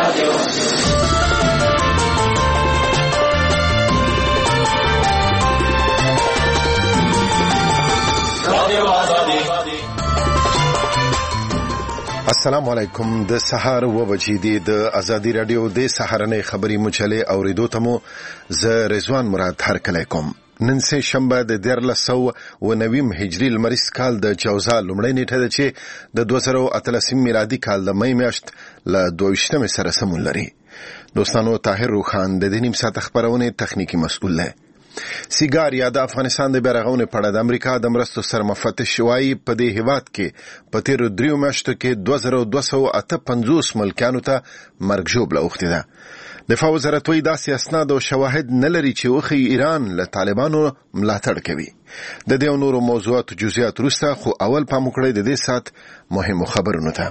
السلام علیکم. د سحر و بجې دی د ازادي رادیو د سحرنې خبري مچلې اوریدو تمو ز رضوان مراد هر کله کوم. نن سه شنبه د 1390 هجری لمریز کال د جوزا لومړی نیټه ده چې د 2013 میلادي کال د مې میاشت ل 22 سره سمون لري. دوستانو طاهر روخان د دې نیم ساعت خبرونه تخنیکی مسؤل دی. سیګار یا د افغانستان د بیرغونې پړه د امریکا د مرستو سره مفتش شوی په دې هیواد کې په تیر 3 میاشتو کې 2258 ملکانو ته مرګ ژوبله اوختې ده. دفاع وزارت وایي داسې اسناد او شواهد نه لري چې وخی ایران له طالبانو ملاتړ کوي. د دې نورو موضوعاتو جزئیات وروسته، خو اول پام وکړئ د دې سات مهمو خبرونو ته.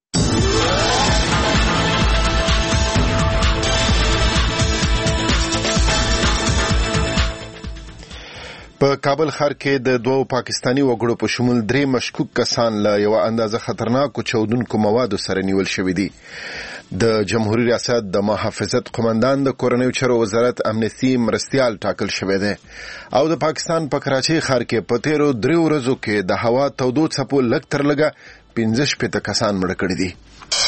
په کابل ښار کې د 2 پاکستانی وګړو په شمول 3 مشکوک کسان له یو اندازه خطرناکو چاودونکو موادو سره نیول شوي دي. د جمهوریت ریاست د محافظت قومندان د کورنیو چارو وزارت امنیتي مرستیال ټاکل شوی دی او د پاکستان په کراچۍ ښار کې په تیرو 3 ورځو کې د هوا تودو څپو لږ تر لږه 15 کسان مړه کړي دي.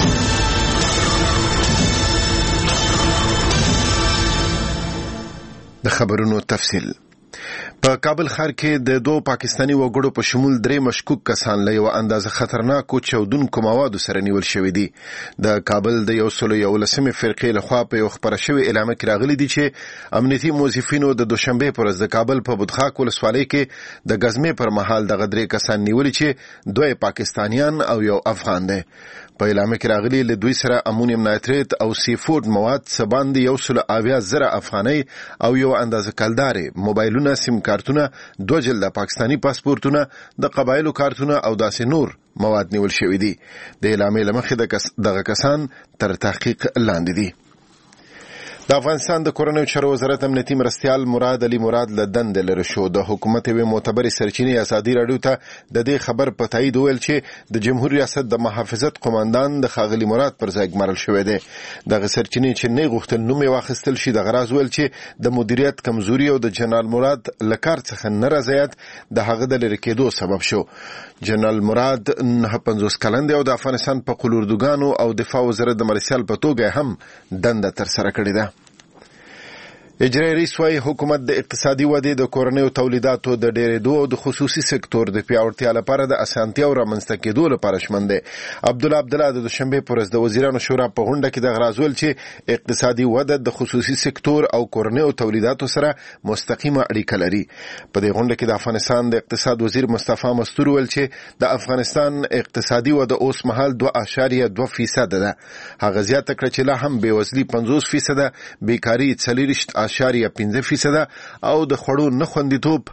د خبرونو تفصیل. په کابل ښار کې د 2 پاکستانی وګړو په شمول 3 مشکوک کسان له یو اندازه خطرناکو چاودونکو موادو سره نیول شوي دي. د کابل د 111 فرقې لخوا په یو خبره شوی اعلامیه کې راغلي دي چې امنیتي موظفینو د دوشنبه پر ورځ د کابل په بدخاک ولسوالۍ کې د غزمې پر مهال د 3 کسان نیولي چې 2 پاکستانیان او یو افغان دي. په اعلامیه کې راغلي له دوی سره امونیم نایتریت او سی فود مواد سباند 1,000 افغاني او یو اندازه کلداري موبایلونه، سیم کارتونه، 2 جلده پاکستانی پاسپورتونه، د قبایلو کارتونه او داسې نور مواد نیول شوي دي. د اعلامیې لمخې دغه کسان تر تحقیق لاندې دي. د افغانستان د کورنیو چارو وزارت امنیتي مرستیال مراد علي مراد له دندې لرې شو. د حکومت یوې معتبرې سرچینې ازادي راډیو ته د دې خبر په تایید وویل چې د جمهوریت ریاست د محافظت قومندان د ښاغلي مراد پر ځای ګمارل شوی دی. دغه سرچینې چې نه غوښتل نوم یې واخیستل شي د غراض ویل چې د مدیریت کمزوري او د جنرال مراد له کار څخه نارضایت د هغه د لرې کېدو سبب شو. جنرال مراد 59 کلن دی او د افغانستان په قلوردوګانو او دفاع وزارت د مرستیال په توګه هم دنده ترسره کړې ده. اجرایي رئیس وايي حکومت د اقتصادي ودې، د کورنیو تولیداتو د ډېرېدو او د خصوصي سکتور د پیاوړتیا لپاره د اسانتیاو رامنځته کېدو لپاره ژمن دی. عبدالله د دوشنبه پر ورځ د وزیرانو شورا په غونډه کې د غراض ویل چې اقتصادي وده د خصوصي سکتور او کورنیو تولیداتو سره مستقیمه اړیکه لري. په دې غونډه کې د افغانستان د اقتصاد وزیر مصطفی مستور ویل چې د افغانستان اقتصادي وده اوس مهال 2.2% ده. هغه زیاته کړه چې لا هم بېوزلي 50%، بیکاري 4.5% او د خوړو نه خوندیتوب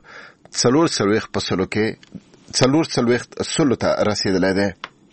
4.4% ته رسیدلی دی.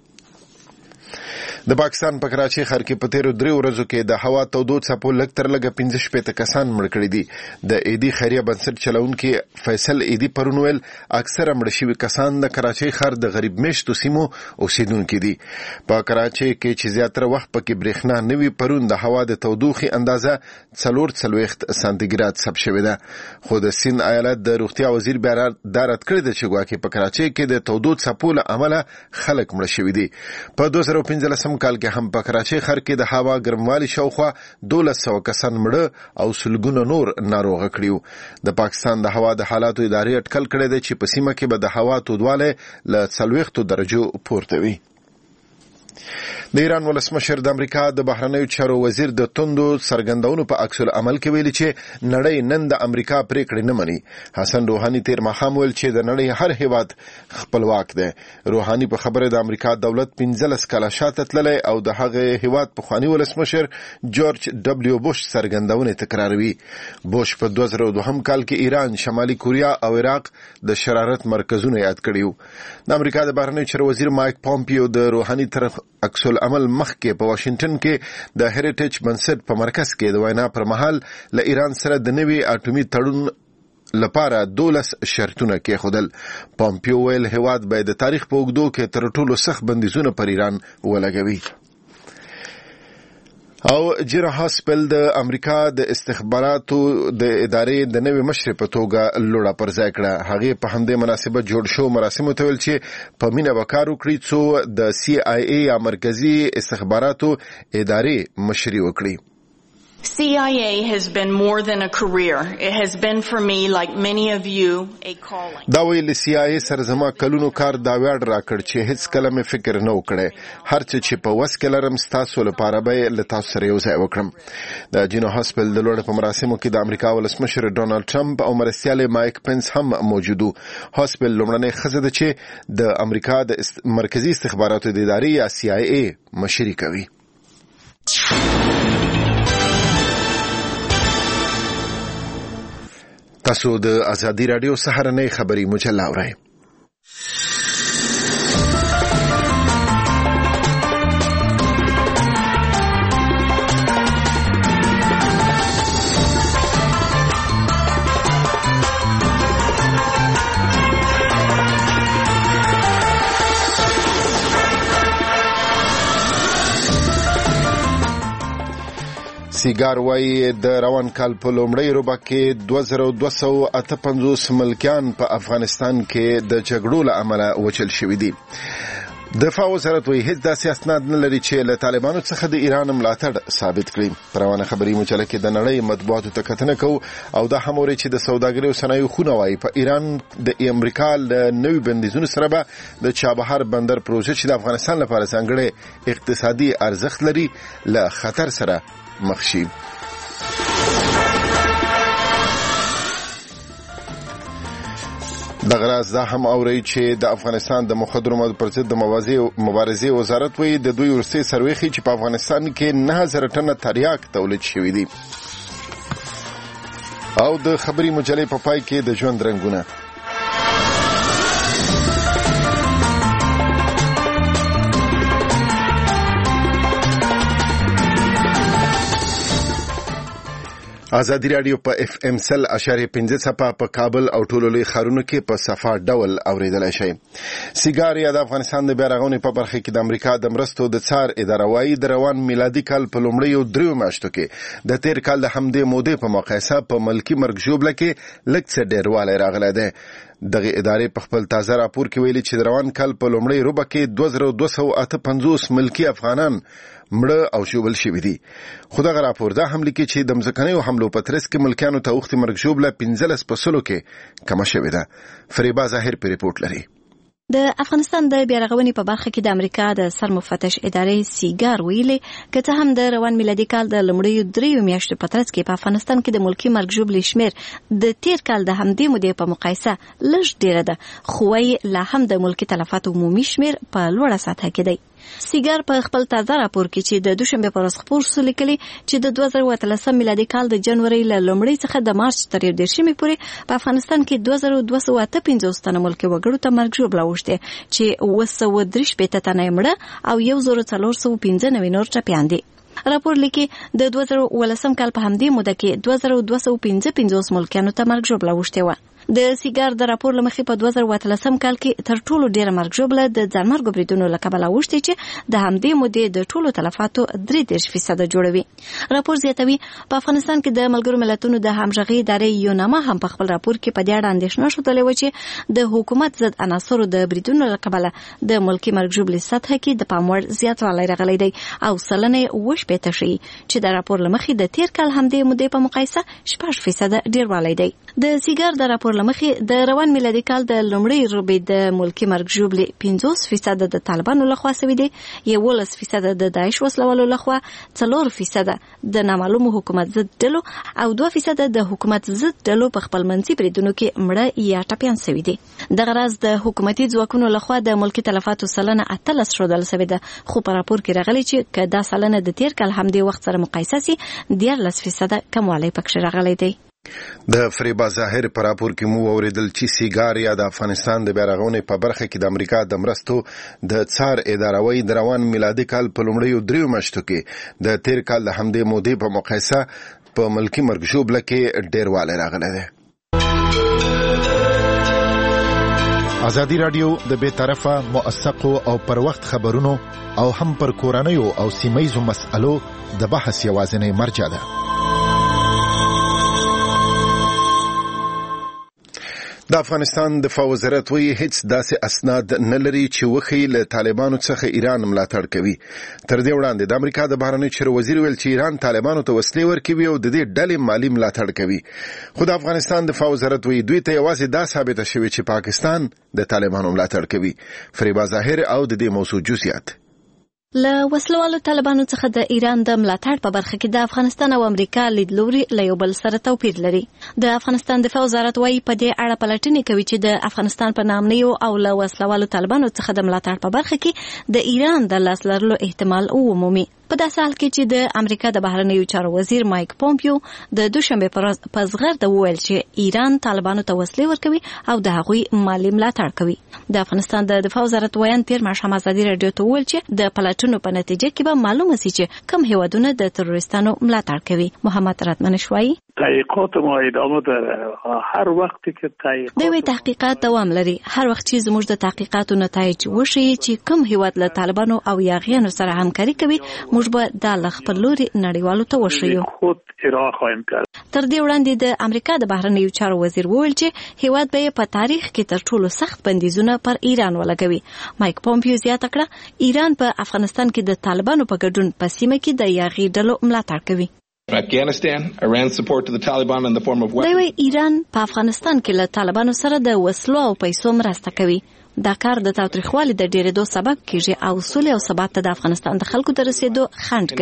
د پاکستان په کراچۍ ښار کې په تیرو 3 ورځو کې د هوا تودو څپو لږ تر لږه 15 کسان مړه کړي دي. د ایدي خیریه بنسټ چلونکي فیصل ایدي پرون ویل اکثره مړه شوي کسان د کراچۍ ښار د غریب میشتو سیمو اوسیدونکي دي. په کراچۍ کې چې زیاتره وخت پکې برېښنا نه وي، پرون د هوا د تودوخې اندازه 44 سانتیګراد ثبت شوې ده. خو د سیند ایالت د روغتیا وزیر بیا دا رد کړی ده چې ګواکې په کراچۍ کې د تودو څپو له امله خلک مړه شوي دي. په 2015 کال کې هم په کراچۍ ښار کې د هوا ګرموالي شاوخوا 1200 کسان مړه او سلګونه نور ناروغه کړیو. د پاکستان د هوا د حالاتو ادارې اټکل کړی دی چې په سیمه کې به د هوا تودوالی له 40 درجو پورته وي. د ایران ولسمشر د امریکا د بهرنیو چارو وزیر د توندو څرګندونو په عکس العمل کې ویلي چې نړۍ نن د امریکا پریکړې نه مني. حسن روحاني تیر ماښام ویل چې د نړۍ هر هیواد خپلواک دی. روحاني په خبره د امریکا دولت 15 کاله شاته تللی او د هغه هیواد پخواني ولسمشر جورج ډبلیو بوش څرګندونې تکراروي. بوش په 2002 کال کې ایران، شمالي کوریا او عراق د شرارت مرکزونه یاد کړیو. د امریکا د بهرنیو چارو وزیر مایک پومپیو د روحاني تر عکس العمل مخکې په واشنگټن کې د هریټیج بنسټ په مرکز کې د وینا پر مهال له ایران سره د نوي اټومي تړون لپاره 12 شرطونه کېښودل. پومپیو ویل هیواد باید د تاریخ په اوږدو کې تر ټولو سخت بندیزونه پر ایران ولګوي. او جیرا هاسپل د امریکا د استخباراتو د ادارې د نوې مشر په توګه لوړه پر ځای کړه. هغه په همدې مناسبت جوړ شو مراسم ته ویل چې په مینه وکړ وکړي څو د CIA یا مرکزی استخباراتو ادارې مشري وکړي. CIA has been more than a career. It has been for me, like many of you, a calling. دا ویل CIA سره زما کلونو کار دا ویاړ راکړ چې هیڅ کله مې فکر نه وکړې. هر څه چې په وس کې لرم ستاسو لپاره به له تاسو سره یو ځای وکړم. د جینو هاسپل د لوړ په مراسمو کې د امریکا ولسمشر ډونالد ټرمپ او مرستیال مایک پنس هم موجود وو. هاسپل لومړنۍ ښځه ده چې د امریکا د مرکزی استخباراتو د ادارې یا CIA مشري کوي. تاسو د ازادي رادیو سهارنۍ خبري مجله اورئ. سیګار وايي د روان کال په لومړۍ روبه کې 2258 ملکیان په افغانستان کې د جګړو له امله وچل شوي دي. دفاع وزارت وايي هیڅ داسې اسناد نه لري چې له طالبانو څخه د ایران ملاتړ ثابت کړي. په روانه خبري مجله کې د نړۍ مطبوعاتو ته کتنه کوو او دا هم اوري چې د سوداګرۍ او صنایعو خونه وايي په ایران د امریکا له نوي بندیزونو سره به د چابهار بندر پروژه چې د افغانستان لپاره ځانګړی اقتصادي ارزښت لري له خطر سره مخ شي. د غراز دا هم اوري چې د افغانستان د مخدرو موادو پر ضد د مبارزې وزارت وایي د دوی ورسته سرویخي چې په افغانستان کې 9000 ټنه تریاک تولید شوی دي. او د خبري مجلې په پای کې د ژوند رنگونه. ازادي رادیو په FM 100.5 صفه په کابل او ټولو لوی ښارونو کې په صفه ډول اوریدلای شئ. سیګار یا د افغانستان د بیا رغونې په برخه کې د امریکا د مرستو د څار اداره وايي د روان میلادي کال په لومړیو 3 میاشتو کې د تیر کال د همدې مودې په مقایسه په ملکی مرګ ژوبله کې لږ څه ډیروالی راغلی دی. دغه ادارې په خپل تازه راپور کې ویلي چې د روان کال په لومړۍ روبه کې 2258 ملکی افغانان مړه او ژوبل شوي دي. خو دغه راپور دا هم لیکي چې د مځکنیو حملو په ترڅ کې ملکیانو ته اوښتې مرګ ژوبله 15% کې کمه شوې ده. فریبا ظاهر په ریپورت لري. د افغانستان د بیا رغونې په برخه کې د امریکا د سرمفتش ادارې سیګار ویلي که څه هم د روان میلادي کال د لومړیو 3 میاشتو په ترڅ کې په افغانستان کې د ملکی مرګ ژوبلې شمیر د تیر کال د همدې مودې په مقایسه لږ ډیره ده، خو وايي لا هم د ملکی تلفاتو عمومي شمیر په لوړه سطح کې دی. سیګار په خپل تازه راپور کې چې د دوشنبه پر ورځ خپور شو لیکلي چې د 2013 میلادي کال د جنوري له لومړۍ څخه د مارچ تر 10 پورې په افغانستان کې 2258 تنه ملکی وګړو ته مرګ ژوبله اوښتې چې 903 تنه مړه او 1495 نور ټپیان دي. راپور لیکي د 2018 کال په همدې موده کې 2255 ملکیانو ته مرګ ژوبله اوښتې وه. د سیګار د راپور لمخې په 2013 کال کې تر ټولو ډیره مرګ ژوبله د ځانمرګو بریدونو له کبله اوښتې چې د همدې مودې د ټولو تلفاتو 33% جوړوي. راپور زیاتوي په افغانستان کې د ملګرو ملتونو د همغږۍ ادارې یوناما هم په خپل راپور کې په دې اړه اندېښنه ښودلې وه چې د حکومت ضد عناصرو د بریدونو له کبله د ملکي مرګ ژوبلې سطحه کې د پام وړ زیاتوالی راغلی دی او سلنه 8% ښیي چې د راپور لمخې د تیر کال همدې مودې په مقایسه 6% ډیروالی دی. د سیګار د راپور لمخې د روان میلادي کال د لومړۍ روبې د ملکی مرګ ژوبلې 50% د طالبانو لخوا شوی دی، 11% د داعش وسلوالو لخوا، 4% د نامعلومو حکومت ضد ډلو او 2% د حکومت ضد ډلو په خپل منځي بریدونو کې مړه یا ټپیان شوي دي. دغه راز د حکومتي ځواکونو لخوا د ملکی تلفاتو سلنه 18 ښودل شوې ده، خو په راپور کې راغلي چې که دا سلنه د تیر کال همدې وخت سره مقایسه سي 14% کموالی پکښې راغلی دی. د فریبا ظاهر په راپور کې مو اوریدل چې سیګار یا د افغانستان د بیا رغونې په برخه کې د امریکا د مرستو د څار اداره وايي د روان میلادي کال په لومړیو 3 میاشتو کې د تیر کال د همدې مودې په مقایسه په ملکی مرګ ژوبله کې ډیروالی راغلی دی. ازادي رادیو د بے طرفه موثقو او پر وخت خبرونو او هم پر کورنیو او سیمایزو مسألو د بحث یوازینی مرجع ده. د افغانستان دفاع وزارت وایي هیڅ داسې اسناد نه لري چې وښیي له طالبانو څخه ایران ملاتړ کوي. تر دې وړاندې د امریکا د بهرنیو چارو وزیر ویل چې ایران طالبانو ته وسلې ورکوي او د دې ډلې مالي ملاتړ کوي. خو د افغانستان دفاع وزارت وایي دوی ته یوازې دا ثابته شوې چې پاکستان د طالبانو ملاتړ کوي. فریبا ظاهر او د دې موضوع جزئیات. له وسلوالو طالبانو څخه د ایران د ملاتړ په برخه کې د افغانستان او امریکا لیدلوري له یو بل سره توپیر لري. د افغانستان دفاع وزارت وايي په دې اړه پلټنې کوي چې د افغانستان په نامنیو او له وسلوالو طالبانو څخه د ملاتړ په برخه کې د ایران د لاس لرلو احتمال ومومي. په داسې حال کې چې د امریکا د بهرنیو چارو وزیر مایک پومپیو د دوشنبه په زغرده وویل چې ایران طالبانو ته وسلې ورکوي او د هغوی مالي ملاتړ کوي. د افغانستان د دفاع وزارت ویان پیر ماښام ازادي رادیو ته وویل چې د پلټنو په نتیجه کې به معلومه شي چې کوم هیوادونه د تروریستانو ملاتړ کوي. محمد راتمن شوایی تحقیقات ما ادامه داره. هر وخت که دوی تحقیقات دوام لري. هر وخت چې زموږ د تحقیقاتو نتایج وشي چې کوم هیواد له طالبانو او یاغیانو سره همکاري کوي موږ به د خپل لوري نړیوالو ته وشیو. خود ارائه خواهیم کرد. تر دې وړاندې د امریکا د بهرنیو چارو وزیر وویل چې هیواد به په تاریخ کې تر ټولو سخت بندیزونه پر ایران ولګوي. مایک پومپیو زیاته کړه ایران په افغانستان کې د طالبانو په ګډون په سیمه کې د یاغي ډلو ملاتړ کوي. Afghanistan, Iran support to the Taliban in the form of weapons. دوی ایران په افغانستان کې له طالبانو سره د وسلو او پیسو مرسته کوي. دا کار د تاوتریخوالي د ډیرېدو سبب کیږي او سولې او ثبات ته د افغانستان د خلکو ته رسیدو خنډ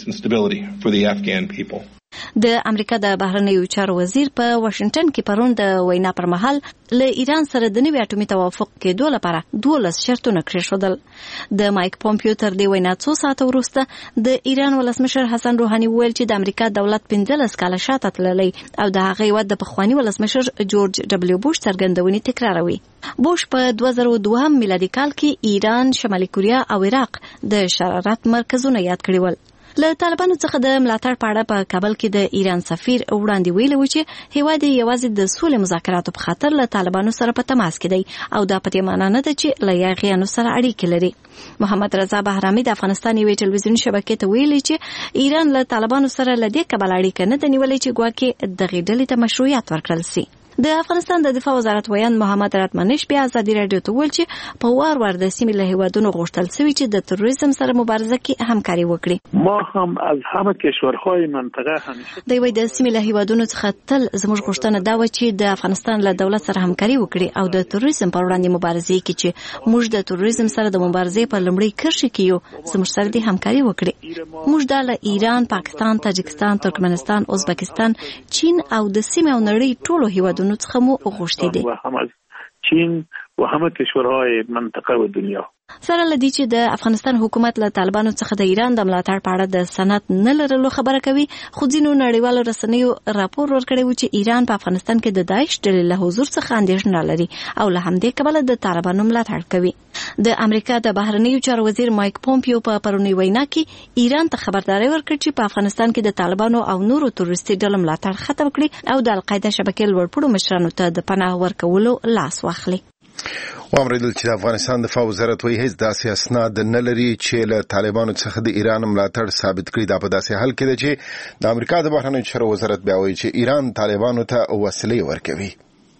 ګرځي. د امریکا د بهرنیو چارو وزیر په واشنگټن کې پرون د وینا پر مهال له ایران سره د نوي اټومي توافق کېدو لپاره 12 شرطونه کېښودل. د مایک پومپیو تر دې وینا څو ساعته وروسته د ایران ولسمشر حسن روحاني وویل چې د امریکا دولت 15 کاله شاته تللی او د هغه هیواد د پخواني ولسمشر جورج ډبلیو بوش څرګندونې تکراروي. بوش په 2002 میلادي کال کې ایران، شمالي کوریا او عراق د شرارت مرکزونه یاد کړي ول. له طالبانو څخه د ملاتړ په اړه په کابل کې د ایران سفیر وړاندې ویلي و چې هیواد یوازې د سولې مذاکراتو په خاطر له طالبانو سره په تماس کې دی او دا په دې معنی نه ده چې له یاغیانو سره اړیکې لري. محمد رضا بهرامي د افغانستان یوې ټلویزیوني شبکې ته ویلي چې ایران له طالبانو سره له دې کبله اړیکه نه ده نیولې چې ګواکې دغې ډلې ته مشروعیت ورکړل سي. د افغانستان د دفاع وزارت ویان محمد راتمنش بیا ازادي رادیو ته ویل چې په وار د سیمې له هیوادونو غوښتل شوی چې د تروریزم سره مبارزه کې همکاري وکړي. ما هم از همه کشورهای منطقه همیشه دوی د سیمې له هیوادونو څخه تل زموږ غوښتنه دا و چې د افغانستان له دولت سره همکاري وکړي او د تروریزم پر وړاندې مبارزه کې چې موږ د تروریزم سره د مبارزې په لومړي کرښه کې یو زموږ سره د همکاري وکړي. موږ د ایران، پاکستان، تاجکستان، ترکمنستان، ازبکستان، چین او د سیمې او نړۍ ټولو هیوادونو څخه مو غوښتي دي. و هم از چین و همه کشورهای منطقه و دنیا. سره لدی چې د افغانستان حکومت له طالبانو څخه د ایران د ملاتړ په اړه د سند نه لرلو خبره کوي، خو ځینو نړیوالو رسنیو راپور ورکړی و چې ایران په افغانستان کې د داعش ډلې له حضور څخه اندېښنه لري او له همدې کبله د طالبانو ملاتړ کوي. د امریکا د بهرنیو چارو وزیر مایک پومپیو په پرونی وینا کې ایران ته خبرداري ورکړه چې په افغانستان کې د طالبانو او نورو تروریستي ډلو ملاتړ ختم کړي او د القاعده شبکې لوړپوړو مشرانو ته د پناه ورکولو لاس واخلي. وامریدل چې د افغانستان دفاع وزارت وایي هیڅ داسې اسناد نه لري چې له طالبانو څخه د ایران ملاتړ ثابت کړي. دا په داسې حال کې ده چې د امریکا د بهرنیو چارو وزارت بیا وایي چې ایران طالبانو ته وسلې ورکوي.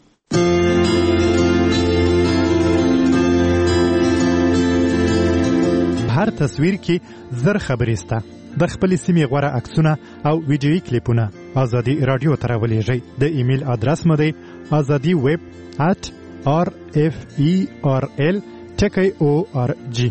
هر تصویر کې زر خبرې سته. د خپل سیمې غوره عکسونه او ویډیویي کلیپونه ازادي رادیو ته راولېږئ. د ایمیل ادرس مو دی azadi@referl.org.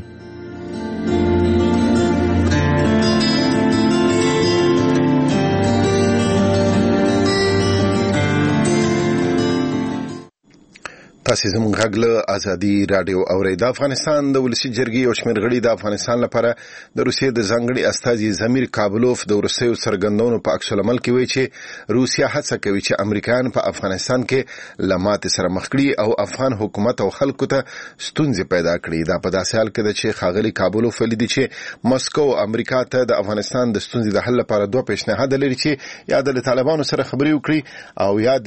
تاسو زموږ غږ له ازادي رادیو اورئ. د افغانستان د ولسی جرګې او شمېر غړي د افغانستان لپاره د روسیې د ځانګړي استازي زمیر کابلوف د وروستیو څرګندونو په عکس العمل کې وایي چې روسیا هڅه کوي چې امریکایان په افغانستان کې له ماتې سره مخ کړي او افغان حکومت او خلکو ته ستونزې پیدا کړي. دا په داسې حال کې ده چې ښاغلي کابلوف ویلي چې مسکو امریکا ته د افغانستان د ستونزې د حل لپاره دوه پیشنهاد لري چې یا د طالبانو سره خبرې وکړي او یا د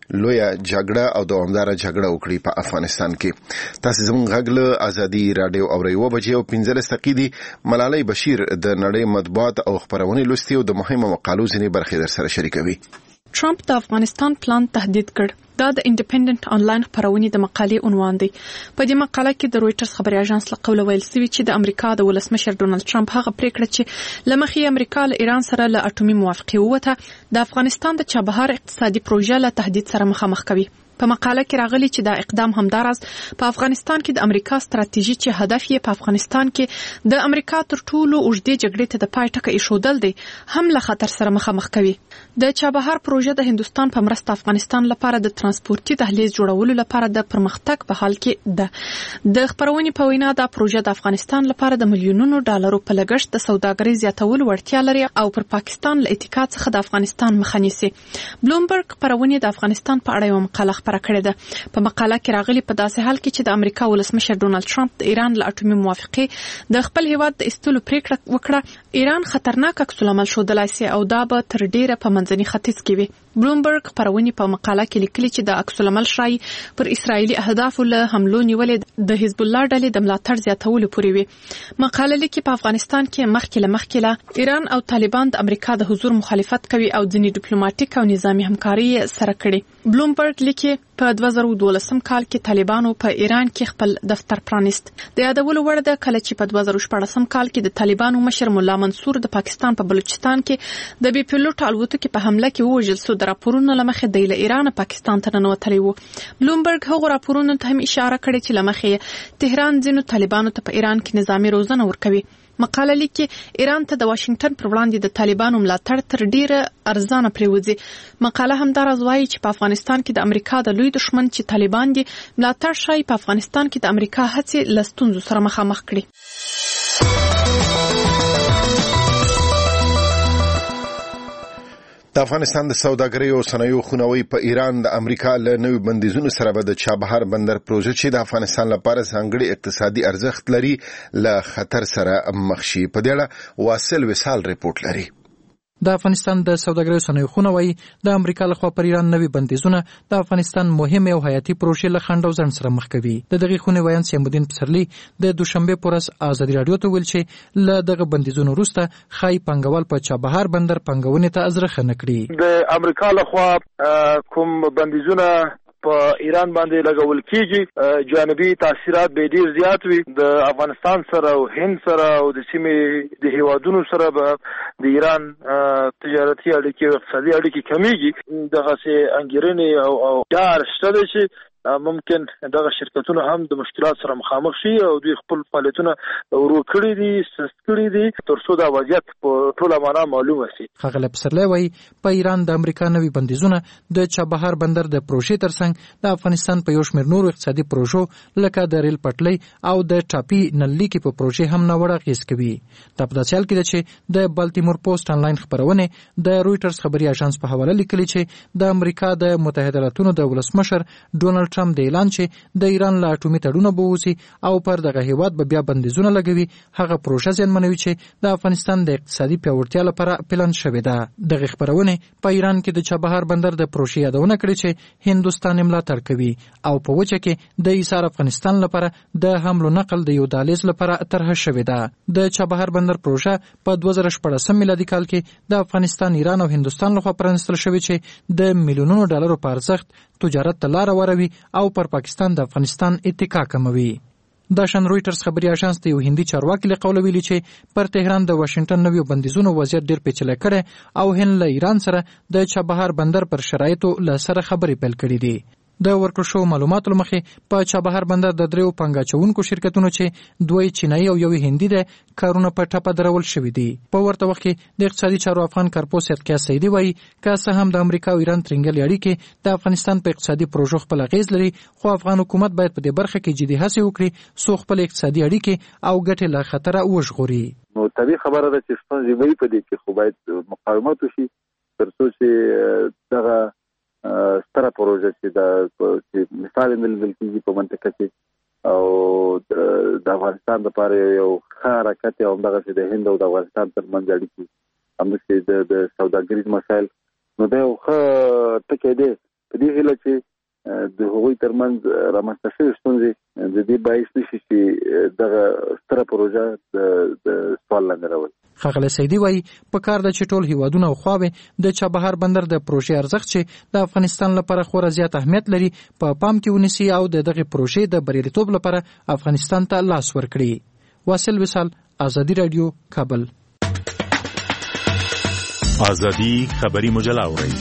لویه جګړه او دوامداره جګړه وکړي په افغانستان کې. تاسو زموږ غږ له ازادي رادیو اورئ. 9:15 دقیقې ملالۍ بشیر د نړۍ مطبوعات او خبرونه لوستي او د مهمو مقالو ځینې برخې در سره شریکوي. ټرمپ د افغانستان پلان تهدید کړ. دا د انډیپندنت آنلاین خبرونه د مقالې عنوان دی. په دې مقاله کې د رويټرز خبري اژانس له قوله ویل شوی چې د امریکا د ولسمشر ډونالد ټرمپ هغه پریکړه چې لمخې امریکا له ایران سره له اټومي موافقه ووته د افغانستان د چابهار اقتصادي پروژه له تهدید سره مخامخ کوي. په مقاله کې راغلي چې دا اقدام همدارس په افغانستان کې د امریکا ستراتیژي چې هدف یې په افغانستان کې د امریکا تر ټولو اوږدې جګړې ته د پای ټکی ایښودل دی هم له خطر سره مخامخ کوي. د چابهار پروژه د هندستان په مرسته افغانستان لپاره د ترانسپورتي دهلیز جوړولو لپاره د پرمختګ په حال کې ده. د خبرونې په وینا دا پروژه د افغانستان لپاره د ملیونونو ډالرو په لګښت د سوداګرۍ زیاتولو وړتیا لري او پر پاکستان له اتکا څخه د افغانستان مخه نیسي. بلومبرګ خبرونه د افغانستان په اړه یو مقاله خبره کړې ده. په مقاله کې راغلي په داسې حال کې چې د امریکا ولسمشر ډونالد ټرمپ د ایران له اټومي موافقه د خپل هیواد د استلو پریکړه وکړه، ایران خطرناک عکس العمل ښودلای شي او دا به تر ډیره په منځني ختیځ کې وي. بلومبرګ خبرونه په مقاله کې لیکلي چې د عکس العمل شای پر اسرایلی اهدافو له حملو نیولې د حزب الله ډلې د ملاتړ زیاتولو پورې وي. مقاله لیکي په افغانستان کې مخکې له ایران او طالبان د امریکا د حضور مخالفت کوي او ځینې ډیپلوماټیک او نظامی همکاري سره کړي. بلومبرګ لیکي په 2012 کال کې طالبانو په ایران کې خپل دفتر پرانیست. د یادولو وړ ده کله چې په 2014 کال کې د طالبانو مشر مولا منصور د پاکستان په بلوچستان کې د بي پیلوټ الوتکې په حمله کې ووژل شو. د راپورونو لمخې د ایران پاکستان ته ننوتلی وو. بلومبرګ هغه راپورونو ته هم اشاره کړې چې لمخې تهران ځینو طالبانو ته په ایران کې نظامی روزنه ورکوي. مقاله لیکي ایران ته د واشنگټن پر وړاندې د طالبانو ملاتړ تر ډیره ارزانه پریوځي. مقاله هم دا راځي چې په افغانستان کې د امریکا د لوی دشمن چې طالبان دي ملاتړ شي په افغانستان کې د امریکا هڅې له ستونزو سره مخامخ کړي. د افغانستان د سوداګرۍ او صنایعو خونوي په ایران د امریکا له نوي بندیزونو سره به د چابهار بندر پروژه چې د افغانستان لپاره ځانګړي اقتصادي ارزښت لري له خطر سره مخ شي. په دې اړه واصل وصال ریپورت لري. د افغانستان د سوداګرۍ صنایعو خونوي د امریکا لخوا پر ایران نوي بندیزونه د افغانستان مهمه او حیاتي پروژې له خنډ او ځنډ سره مخ کوي. د دغه خونې ویان سیمودین پسرلی د دوشنبه پورس ازادي رادیو ته ویل چې له دغه بندیزونو وروسته خای پنګوال په چابهار بندر پنګونې ته ازرخه نکړي. د امریکا لخوا کوم بندیزونه په ایران باندې لګول کیږي جانبي تاثیرات به ډیر زیات وي. د افغانستان سره او هند سره او د سیمې د هیوادونو سره به د ایران تجارتي اړیکې او اقتصادي اړیکې کمیږي. دغه څه انګیرنې او ډار شته چې ممکن دغه شرکتونه هم د مشکلات سره مخامخ شي او دوی خپل فعالیتونه ورو کړی دي، سست کړی دي ترڅو دا وضعیت په ټوله معنا معلومه شي. خغل پسرلی وایي په ایران د امریکا نوي بندیزونه د چابهار بندر د پروژې ترڅنګ د افغانستان په یو شمېر نورو اقتصادي پروژو لکه د ریل پټلۍ او د ټاپي نللیکي په پروژې هم ناوړه اغېز کوي. دا په داسې حال کې ده چې د بالتیمور پوسټ انلاین خبرونه د رويټرز خبري اژانس په حواله لیکلي چې د امریکا د متحده ایالاتونو د ولسمشر ډونالد ټرمپ د اعلان چې د ایران له اټومي تړونه بووسي او پر دغه هیواد به بیا بندیزونه لګوي هغه پروژه زیانمنوي چې د افغانستان د اقتصادي پیاوړتیا لپاره پلان شوې ده. دغه خبرونه په ایران کې د چابهار بندر د پروژې یادونه کړې چې هندستان ملاتړ کوي او په وجه کې د ایثار افغانستان لپاره د حمل نقل د یو دهلیز لپاره طرح شوې ده. د چابهار بندر پروژه په 2014 میلادي کال کې د افغانستان، ایران او هندستان لخوا پرانستل شوې چې د میلیونونو ډالرو په ارزښت تجارت ته لار وروي او پر پاکستان د افغانستان اتکا کموي. د شان رويټرز خبري اژانس ته یو هندي چارواکي له قوله ویلي چې پر تهران د واشنگټن نویو بندیزونو وضعیت ډیر پیچلی کړي او هند له ایران سره د چابهار بندر پر شرایطو له سره خبرې پیل کړې دي. د ورکړ شو معلوماتو لمخې په چابهار بندر د دریو پنګاچونکو شرکتونو چې دوی چینایي او یو هندي ده کارونه په ټاپه درول شوې دي. په ورته وخت کې د اقتصادي چارو افغان کارپوس سیدکیا سیدی وایي که څه هم د امریکا او ایران ترنګلې اړیکې د افغانستان په اقتصادي پروژو خپل اغیز لري، خو افغان حکومت باید په دې برخه کې جدي هڅې وکړي څو خپل اقتصادي اړیکې او ګټې له خطره وژغوري. نو طبیعي خبره ده چې ستونزې وي په دې کې، خو باید مقاومت وشي ترڅو چې دغه ستره پروژه چې مثال ملګل کېږي په منطقه کې او د افغانستان لپاره یو ښه حرکت او همدغسې د هند او د افغانستان ترمنځ اړیکې همداسې د سوداګریز مسایل، نو دا یو ښه ټکی دی په دې هیله چې د هغوی ترمنځ رامنځته شوې ستونزې د دې باعث نشي چې دغه ستره پروژه د سوال لاندې راولي. ښاغلی سیدي وایي په کار ده چې ټول هیوادونه او خواوې د چابهار بندر د پروژې ارزښت چې د افغانستان لپاره خورا زیات اهمیت لري په پام کې ونیسي او د دغې پروژې د بریالیتوب لپاره افغانستان ته لاس ورکړي. واصل وصال، ازادي رادیو، کابل. ازادي خبري مجله اورئ.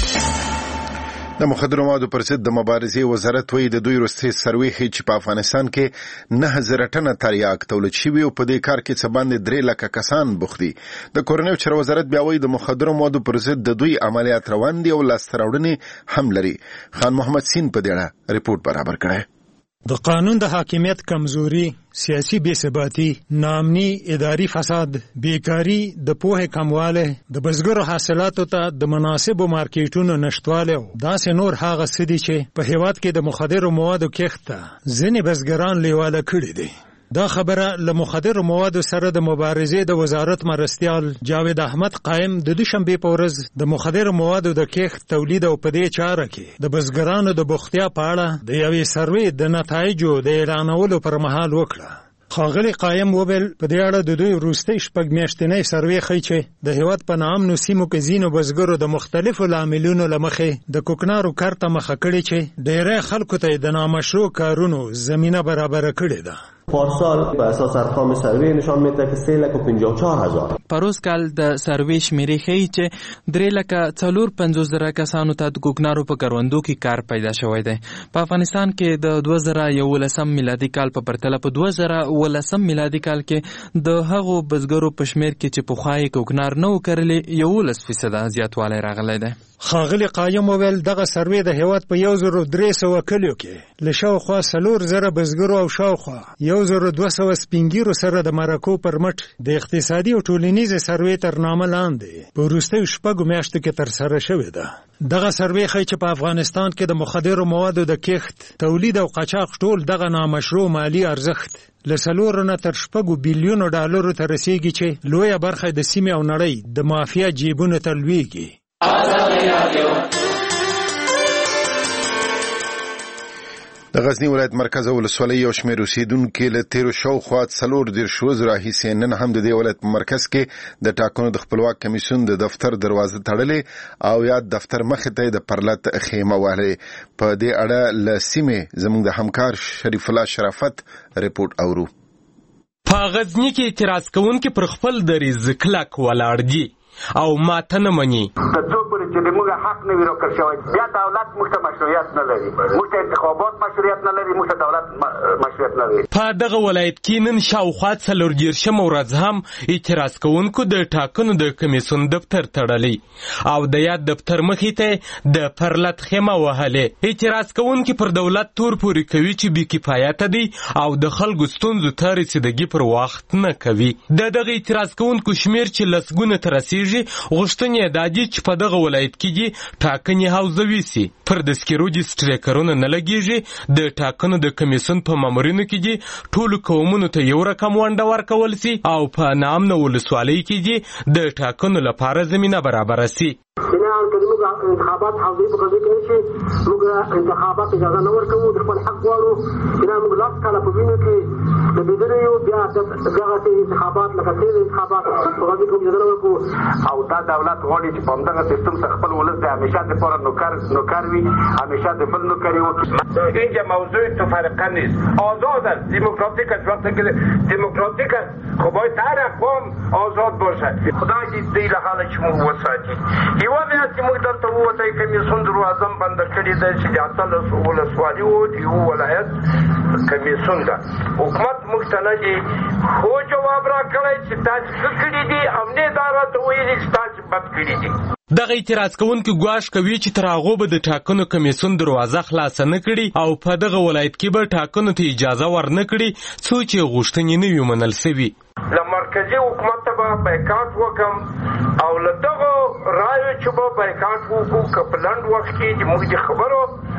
د مخدرو موادو پر ضد د مبارزې وزارت وایي د دوی وروستي سروې ښیي چې په افغانستان کې 9,000 ټنه تریاک تولید شوي او په دې کار کې څه باندې 3 لکه کسان بوخت دي. د کورنۍ او چارو وزارت بیا وایي د مخدرو موادو پر ضد د دوی عملیات روان دي او لاسته راوړنې هم لري. خان محمد سین په دې اړه ریپورت برابر کړی. د قانون د حاکمیت کمزوري، سیاسي بېثباتي، ناامني، اداري فساد، بیکاري، د پوهې کمواله، د بزګرو حاصلاتو ته د مناسبو مارکیټونو نشتواله او داسې نور هغه څه دي چې په هېواد کې د مخدرو موادو کښت ته ځینې بزګران لیواله کړي دي. دا خبره له مخدرو موادو سره د مبارزې د وزارت مرستیال جاوید احمد قائم د دوشنبې په ورځ د مخدرو موادو د کښت، تولید او په دې چاره کې د بزګرانو د بوختیا په اړه د یوې سروې د نتایجو د اعلانولو پر مهال وکړه. ښاغلی قایم وویل په دې اړه د دوی وروستۍ 6 میاشتنۍ سروې ښیي چې د هېواد په ناامنو سیمو کې ځینو بزګرو د مختلفو لاملونو له مخې د کوکنارو کار ته مخه کړې چې ډېری خلکو ته د نامشروع کارونو زمینه برابره کړې ده. پارسال به اساس ارقام سروی نشان میده که 3,54,000 پروس کال د سروی شمیرې ښیي چې 3,54,000 کسانو ته د کوکنارو په کروندو کې کار پیدا شوی دی. په افغانستان کې د 2011 میلادي کال په پرتله په 2019 میلادي کال کې د هغو بزګرو په شمیر کې چې پخوا یې کوکنار نه و کرلی 11% زیاتوالی راغلی دی. ښاغلی قایم وویل دغه سروې د هېواد په 1,300 کلیو کې له شاوخوا 4,000 بزګرو او شاوخوا 1,200 سپینګیرو سره د مرکو پر مټ د اقتصادي او ټولنیزې سروې تر نامه لاندې په وروستیو 6 میاشتو کې ترسره شوې ده. دغه سروې ښیي چې په افغانستان کې د مخدرو موادو د کښت، تولید او قاچاق ټول دغه نامشروع مالي ارزښت له 4 نه تر 6 بیلیونو ډالرو ته رسیږي چې لویه برخه د سیمې او نړۍ د مافیا جیبونو ته لویږي. د غزنی ولایت مرکز ولسوالۍ یو شمېر اوسېدونکي له تیرو شاوخوا 4 ورځو راهیسې نن هم د دې ولایت په مرکز کې د ټاکنو د خپلواک کمیسیون د دفتر دروازه تړلې او یا دفتر مخې ته د پرلط خیمه وهلې. په دې اړه له سیمې زموږ د همکار شریف الله شرافت ریپورت اورو. په غزنی کې اعتراض کوونکي پر خپل دریځ کلک ولاړ دي او ماته نه مني. چې موږ حق نه ویرو کړ شوی بیا دولت موږ ته مشروعیت نه لري، موږ ته انتخابات مشروعیت نه لري، موږ ته دولت مشروعیت نه لري. په دغه ولایت کې نن شاوخوا 4 ورځ هم اعتراض کوونکو د ټاکنو د کمیسیون دفتر تړلی او د یاد دفتر مخې ته د پرلط خیمه وهلې. اعتراض کوونکي پر دولت تور پورې کوي چې بې کفایته دی او د خلکو ستونزو ته رسیدګي پر وخت نه کوي. د دغه اعتراض کوونکو شمیر چې لسګونه ته رسیږي، غوښتنې دا دي چې په دغه ولایت کې ټاکنې حوزوي سي. پر دسکیرو دي سټریکرونه نه لګیږي. د ټاکنو د کمیسیون په مامورینو کې دي ټولو قومونو ته یو رقم ونډه ورکول سي او په نامنه ولسوالۍ کې دي د ټاکنو لپاره زمینه برابره سي. انتخابات حوزوي په قضیه کې شي، موږ انتخابات اجازه نه ورکوو، د خپل حق غواړو چې موږ لاس کاله په وینو کې د بېدلې یو بیا دغه انتخابات لکه تېر انتخابات په قضیه کې اجازه نه ورکوو. او دا دولت غواړي چې په همدغه سیستم څخه خپل ولس د همیشه دپاره نوکر وي، همیشه د بل نوکري وکړي. اینجا موضوع تفرقه نیست، آزاد است، دموکراتیک است. وقتی که دموکراتیک است خب باید هر اقوام آزاد باشد. خدای دې دې له حاله چې موږ وساتي. یوازې است چې موږ دلته ووتای کمیسیون دروازه بنده کړې ده چې د 18 ولسوالي و د یو ولایت کمیسیون ده. حکومت موږ ته نه دي خو جواب راکړی چې تاسو څه کړي دي، او نه دا راته ویلي چې تاسو بد کړي دي. دغه اعتراض کوونکي ګواښ کوي چې تر هغو به د ټاکنو کمیسیون دروازه خلاصه نه کړي او په دغه ولایت کې به ټاکنو ته اجازه ورنه کړي څو چې غوښتنې نه وي منل سوي. له مرکزي حکومت ته به بایکاټ وکړم او له دغو رایو چې به بایکاټ وکړو که په لنډ وخت کې د موږ د خبرو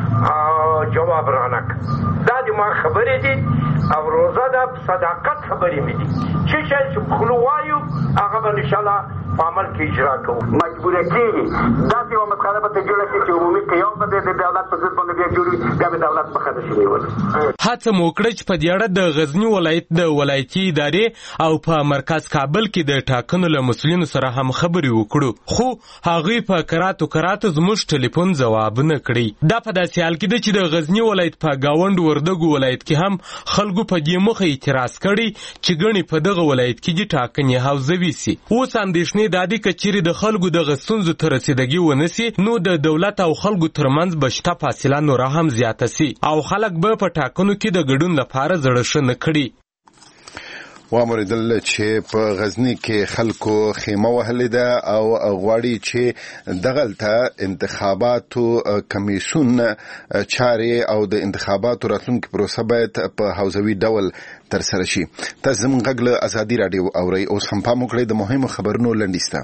جواب رانک. دا د ما خبرې دي او روزه ده، صداقت خبرې مې دي. چې شی چې په خوله وایو هغه به انشاءالله په عمل کې اجرا کوو. مجبوره کېږي داسې یوه مسخره به ته جوړه شي چې عمومي قیام به د دولت په ضد باندې بیا جوړ وي، بیا به دولت مخه نشي نیولی. هڅه مو وکړه چې په دې اړه د غزني ولایت د ولایتي ادارې او په مرکز کابل کې د ټاکنو له مسؤلینو سره هم خبرې وکړو، خو هغوی په کراتو زموږ ټلیفون ځواب نه کړی. دا په داسې حال کې ده چې د غزني ولایت په ګاونډ وردګو ولایت کې هم خلکو په دې مخه اعتراض کړی چې ګڼې په دغه ولایت کې دې ټاکنې حوزوي سي. اوس اندېښنې دا دي که چیرې د خلکو دغه ستونزو ته رسیدګي ونه سي، نو د دولت او خلکو ترمنځ به شته فاصله نوره هم زیاته سي او خلک به په ټاکنو کې د ګډون لپاره زړه ښه نه کړي. وامریدل چې په غزنی کې خلکو خیمه وهلې ده او غواړي چې دغلته انتخاباتو کمیسیون چارې او د انتخاباتو راتلونکي پروسه باید په حوزوي ډول ترسره شي. تاسو زموږ غږ له ازادي راډیو اورئ. اوس هم پام وکړئ د مهمو خبرونو لنډیسته.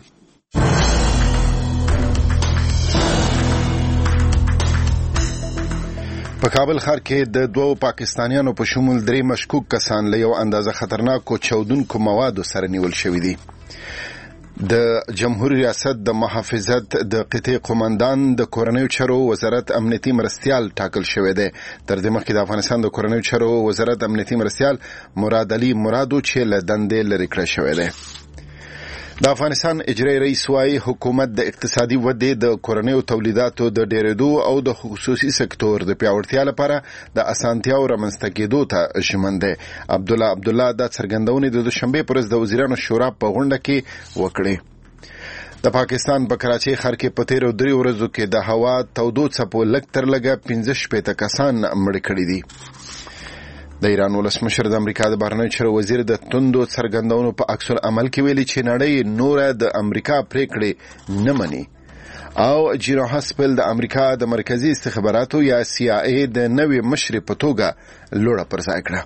په کابل ښار کې د دوو پاکستانیانو په شمول 3 مشکوک کسان له یو اندازه خطرناکو چاودونکو موادو سره نیول شوي دي. د جمهوریت ریاست د محافظت د قطعې قومندان د کورنیو چارو وزارت امنیتي مرستیال ټاکل شوی دی. تر دې مخکې د افغانستان د کورنیو چارو وزارت امنیتي مرستیال مراد علي مرادو چې له دندې لرې کړی شوی دی. د افغانستان اجرایي رئیس وايي حکومت د اقتصادي ودې د کورنیو تولیداتو د ډیرېدو او د خصوصي سکتور د پیاوړتیا لپاره د اسانتیاو رامنځته کېدو ته ژمن دی. عبدالله دا څرګندونې د دوشنبې پر ورځ د وزیرانو شورا په غونډه کې وکړې. د پاکستان په کراچۍ ښار کې په تیرو 3 ورځو کې د هوا تودو څپو لږ تر لږه 15 کسان مړه کړي دي. د ایران ولسمشر د امریکا د بهرنیو چارو وزیر د توندو څرګندونو په عکس العمل کې ویلي چې نړۍ نوره د امریکا پریکړې نه مني او جیرو هاسپل د امریکا د مرکزی استخباراتو یا CIA د نوې مشرې په توګه لوړه پر ځای کړه.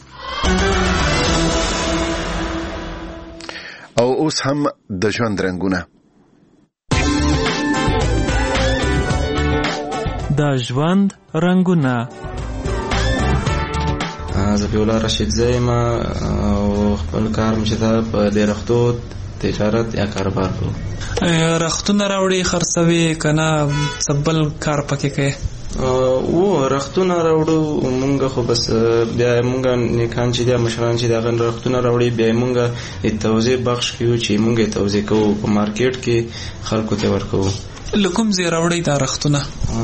او اوس هم د ژوند رنګونه. د ژوند رنګونه. زبیولا رشید زیم او خپل کار مشه په ډیرختو تجارت یا کاروبار کوم. رختونه راوړي خرڅوي کنه سبل کار پکې کوي. او رختونه راوړو مونږ خو بس بیا مونږ نیکان چې د مشران چې دغه رختونه راوړي بیا مونږ توزیع بخش کیو چې مونږ توزیع کوو په مارکیټ کې خلکو ته ورکو. لکم زی راوړي دا رختونه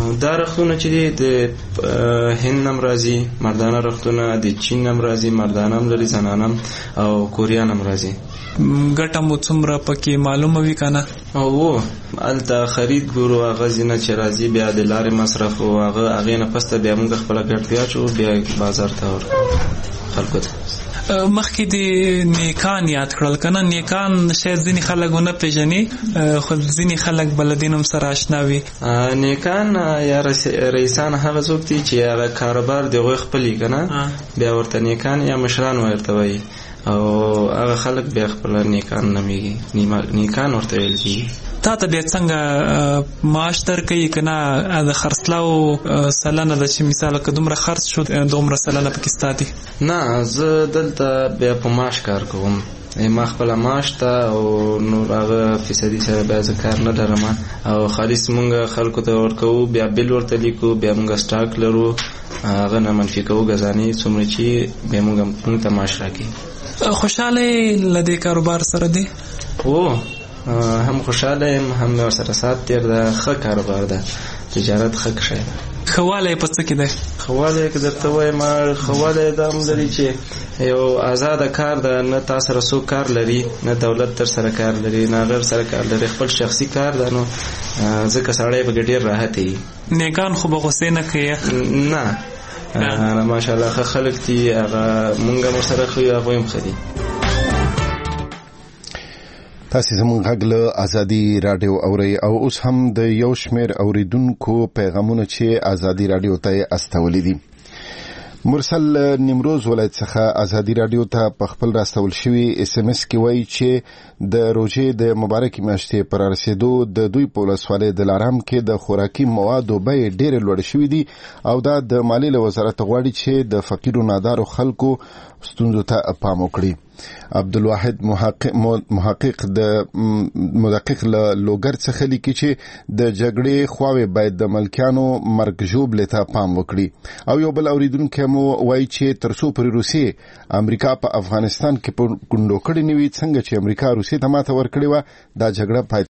چې د هند نم راځي مردانه رختونه، د چین نم راځي مردانه هم لري زنانم او کوریان هم راځي. ګټه مو څومره پکې معلومه وي کنه؟ او الته خرید ګورو هغه ځینه چې راځي بیا د لارې مصرف او هغه نه پسته بیا موږ خپل ګټیا چو بیا بازار ته ورکو خلکو ته. مخکې د نیکان یاد کړل کنه، نیکان شاید ځینې خلک ونه پیژني خو ځینې خلک بلدینم سره آشنا وي. نیکان یا رئیسان هغه څوک دي چې هغه کاروبار دی غوښ خپل کنه بیا ورته نیکان یا مشران ورته وایي او هغه خلک بیا خپل نیکان نوميږي، نیکان ورته ویل کیږي. تا ته بیا څنګه معاش درکوي کنه د خرڅلاو سلنه د چې مثال که دومره خرڅ شو دومره سلنه پکې ستا دي؟ نه زه دلته بیا په معاش کار کوم، ما خپل معاش ته او نور هغه فیصدي سره بیا زه کار نه لرم او خالص مونږ خلکو ته ورکوو بیا بیل ورته لیکو بیا مونږ سټاک لرو هغه نه منفي کوو غزاني څومره چې بیا مونږ ته معاش راکړي. خوشاله لدې کاروبار سره دی؟ او هم خوشاله یم هم ورسره سات تیر ده، ښه کاروبار ده، تجارت ښه شی ده. خواله په څه کې ده؟ خواله کې درته وایم خواله دا هم لري چې یو آزاده کار ده، نه تا سره څوک کار لري نه دولت تر سره کار لري نه غیر سره کار لري، خپل شخصي کار ده. نو ځکه سړی به ډېر راحت وي. نیکان خو به غوسې نه کوي؟ نه ماشاءالله ښه خلک دي، هغه مونږ هم ورسره ښه یو هغوی هم ښه دي. تاسو زموږ غږ له ازادي راډیو اورئ او اوس هم د یو شمېر اوریدونکو پیغامونه چې ازادي راډیو ته استولې دي. مرسل نیمروز ولایت څخه ازادي راډیو ته په خپل راستول شوی SMS کې وایي چې د روژې د مبارکې میاشتې پر رسیدو د دوی په ولسوالۍ د لارام کې د خوراکي موادو بیې ډېرې لوړې شوې دي او دا د مالیې له وزارت غواړي چې د فقیرو نادارو خلکو ستونزو ته پام وکړي. عبدالواحد محقق د مدقق لوګر څخه لیکي چې د جګړې خواوې باید د ملکیانو مرګ ژوبلې ته پام وکړي او یو بل اوریدونکو مو وایي چې ترڅو پر روسیې امریکا په افغانستان کې په ګوندو کړي نیوي څنګه چې امریکا روسیې ته ماته ورکړي و دا جګړه